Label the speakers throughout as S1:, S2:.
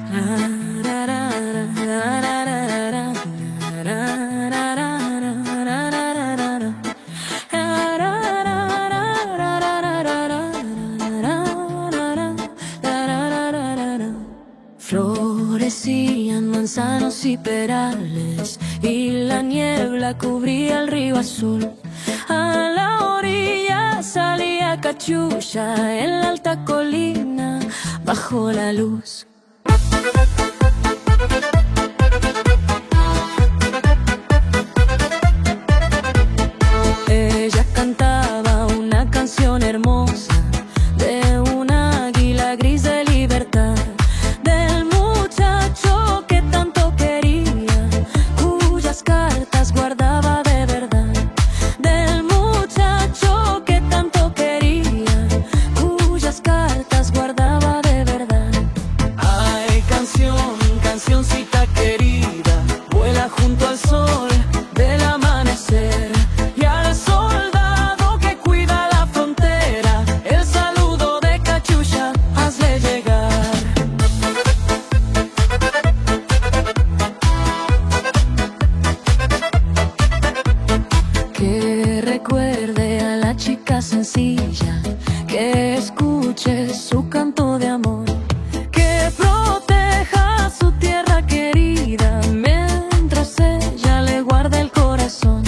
S1: Florecían manzanos y perales, y la niebla cubría el río azul. A la orilla salía Cachucha, en la alta colina, bajo la luz. Ella cantaba una canción hermosa de un águila gris de libertad, del muchacho que tanto quería, cuyas cartas guardaba de verdad. Del muchacho que tanto quería, cuyas cartas guardaba de verdad. Ay, canción, cancioncita querida, vuela junto al sol del amanecer. Y al soldado que cuida la frontera, el saludo de Cachucha, hazle llegar. Que recuerde a la chica sencilla, que escuche su canto de amor, que proteja su tierra querida, mientras ella le guarde el corazón.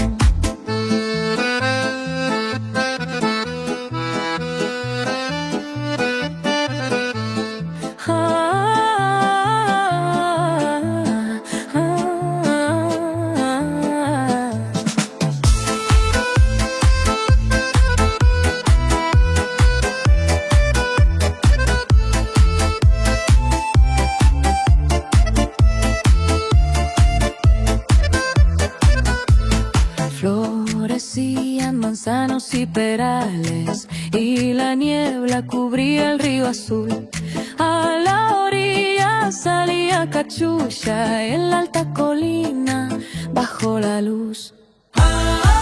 S1: Florecían manzanos y perales, y la niebla cubría el río azul. A la orilla salía Cachucha, en la alta colina, bajo la luz.